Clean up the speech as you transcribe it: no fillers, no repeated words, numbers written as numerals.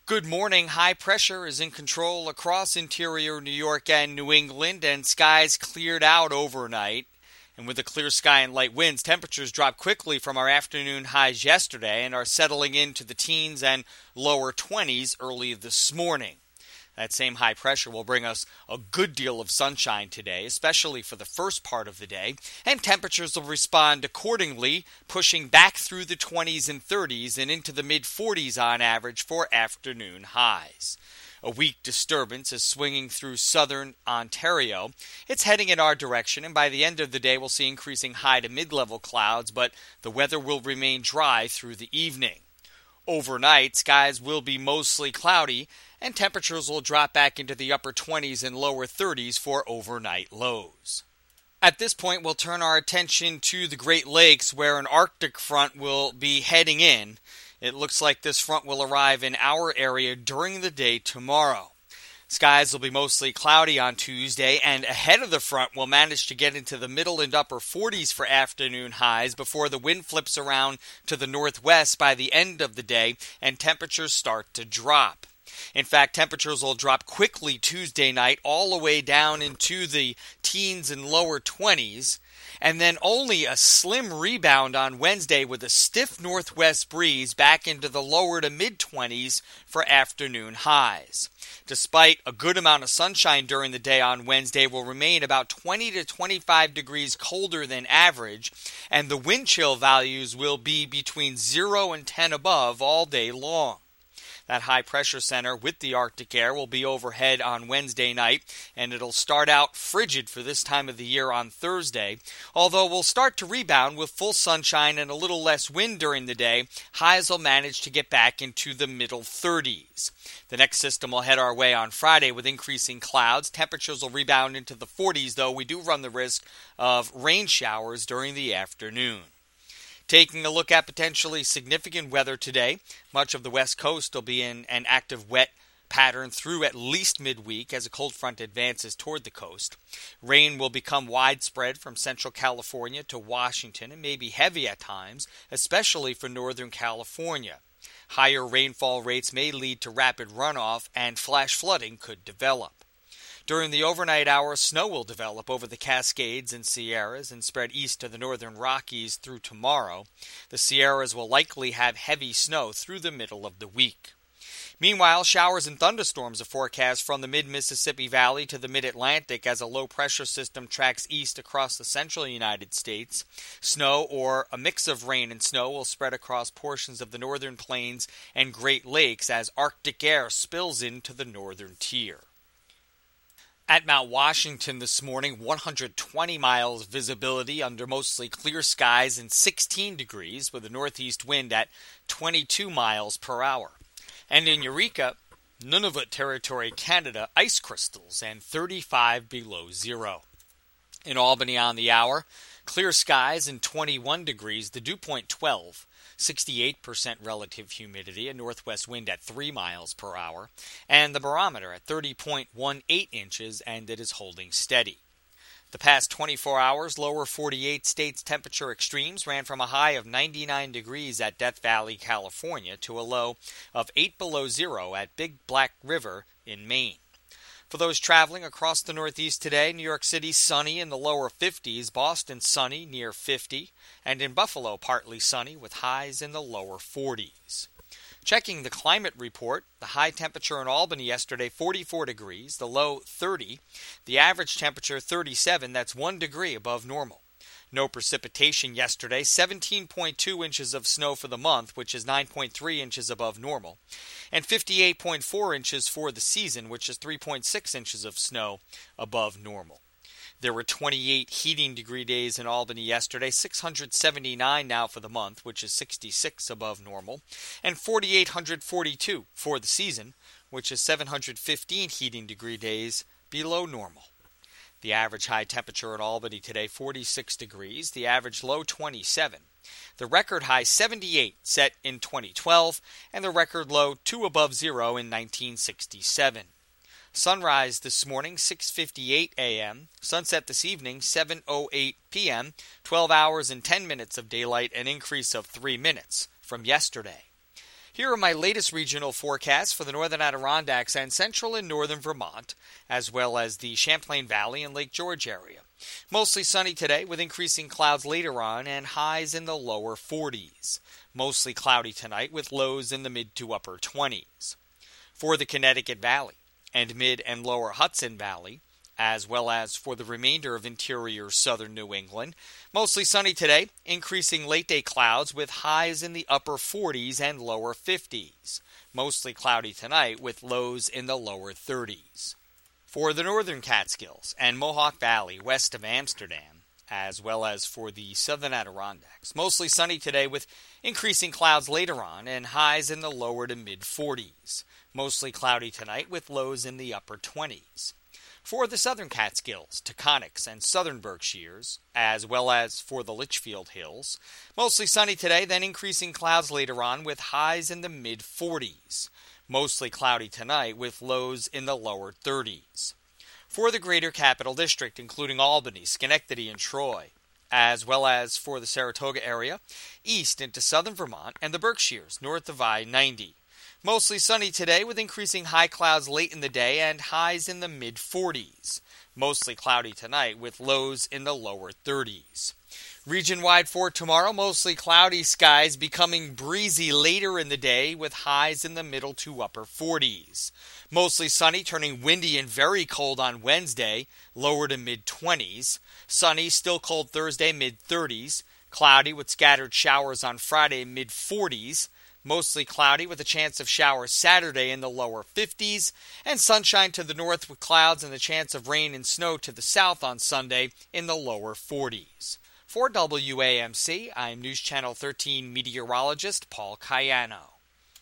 Good morning. High pressure is in control across interior New York and New England, and skies cleared out overnight. And with a clear sky and light winds, temperatures dropped quickly from our afternoon highs yesterday and are settling into the teens and lower 20s early this morning. That same high pressure will bring us a good deal of sunshine today, especially for the first part of the day, and temperatures will respond accordingly, pushing back through the 20s and 30s and into the mid-40s on average for afternoon highs. A weak disturbance is swinging through southern Ontario. It's heading in our direction, and by the end of the day we'll see increasing high to mid-level clouds, but the weather will remain dry through the evening. Overnight, skies will be mostly cloudy, and temperatures will drop back into the upper 20s and lower 30s for overnight lows. At this point, we'll turn our attention to the Great Lakes, where an Arctic front will be heading in. It looks like this front will arrive in our area during the day tomorrow. Skies will be mostly cloudy on Tuesday, and ahead of the front we'll manage to get into the middle and upper 40s for afternoon highs before the wind flips around to the northwest by the end of the day and temperatures start to drop. In fact, temperatures will drop quickly Tuesday night all the way down into the teens and lower 20s, and then only a slim rebound on Wednesday with a stiff northwest breeze back into the lower to mid-20s for afternoon highs. Despite a good amount of sunshine during the day on Wednesday, will remain about 20 to 25 degrees colder than average, and the wind chill values will be between 0 and 10 above all day long. That high pressure center with the Arctic air will be overhead on Wednesday night, and it'll start out frigid for this time of the year on Thursday. Although we'll start to rebound with full sunshine and a little less wind during the day, highs will manage to get back into the middle 30s. The next system will head our way on Friday with increasing clouds. Temperatures will rebound into the 40s, though we do run the risk of rain showers during the afternoon. Taking a look at potentially significant weather today, much of the west coast will be in an active wet pattern through at least midweek as a cold front advances toward the coast. Rain will become widespread from central California to Washington and may be heavy at times, especially for northern California. Higher rainfall rates may lead to rapid runoff and flash flooding could develop. During the overnight hours, snow will develop over the Cascades and Sierras and spread east to the northern Rockies through tomorrow. The Sierras will likely have heavy snow through the middle of the week. Meanwhile, showers and thunderstorms are forecast from the mid-Mississippi Valley to the mid-Atlantic as a low-pressure system tracks east across the central United States. Snow, or a mix of rain and snow, will spread across portions of the northern plains and Great Lakes as Arctic air spills into the northern tier. At Mount Washington this morning, 120 miles visibility under mostly clear skies and 16 degrees with a northeast wind at 22 miles per hour. And in Eureka, Nunavut Territory, Canada, ice crystals and 35 below zero. In Albany on the hour, clear skies and 21 degrees, the dew point 12. 68% relative humidity, a northwest wind at 3 miles per hour, and the barometer at 30.18 inches, and it is holding steady. The past 24 hours, lower 48 states temperature extremes ran from a high of 99 degrees at Death Valley, California, to a low of 8 below zero at Big Black River in Maine. For those traveling across the Northeast today, New York City sunny in the lower 50s, Boston sunny near 50, and in Buffalo partly sunny with highs in the lower 40s. Checking the climate report, the high temperature in Albany yesterday 44 degrees, the low 30, the average temperature 37, that's 1 degree above normal. No precipitation yesterday, 17.2 inches of snow for the month, which is 9.3 inches above normal, and 58.4 inches for the season, which is 3.6 inches of snow above normal. There were 28 heating degree days in Albany yesterday, 679 now for the month, which is 66 above normal, and 4,842 for the season, which is 715 heating degree days below normal. The average high temperature in Albany today, 46 degrees. The average low, 27. The record high, 78, set in 2012, and the record low, 2 above zero in 1967. Sunrise this morning, 6:58 a.m. Sunset this evening, 7:08 p.m. 12 hours and 10 minutes of daylight, an increase of 3 minutes from yesterday. Here are my latest regional forecasts for the northern Adirondacks and central and northern Vermont, as well as the Champlain Valley and Lake George area. Mostly sunny today with increasing clouds later on and highs in the lower 40s. Mostly cloudy tonight with lows in the mid to upper 20s. For the Connecticut Valley and mid and lower Hudson Valley, as well as for the remainder of interior southern New England. Mostly sunny today, increasing late-day clouds with highs in the upper 40s and lower 50s. Mostly cloudy tonight with lows in the lower 30s. For the northern Catskills and Mohawk Valley west of Amsterdam, as well as for the southern Adirondacks, mostly sunny today with increasing clouds later on and highs in the lower to mid-40s. Mostly cloudy tonight with lows in the upper 20s. For the southern Catskills, Taconics, and southern Berkshires, as well as for the Litchfield Hills, mostly sunny today, then increasing clouds later on with highs in the mid-40s. Mostly cloudy tonight with lows in the lower 30s. For the greater Capital District, including Albany, Schenectady, and Troy, as well as for the Saratoga area, east into southern Vermont, and the Berkshires, north of I-90. Mostly sunny today with increasing high clouds late in the day and highs in the mid-40s. Mostly cloudy tonight with lows in the lower 30s. Region-wide for tomorrow, mostly cloudy skies becoming breezy later in the day with highs in the middle to upper 40s. Mostly sunny, turning windy and very cold on Wednesday, lower to mid-20s. Sunny, still cold Thursday, mid-30s. Cloudy with scattered showers on Friday, mid-40s. Mostly cloudy with a chance of showers Saturday in the lower 50s, and sunshine to the north with clouds and the chance of rain and snow to the south on Sunday in the lower 40s. For WAMC, I'm News Channel 13 meteorologist Paul Cayano.